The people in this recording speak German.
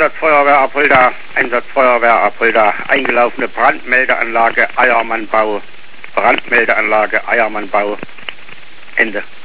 Einsatzfeuerwehr Apolda, Einsatzfeuerwehr Apolda, eingelaufene Brandmeldeanlage Eiermannbau, Brandmeldeanlage Eiermannbau, Ende.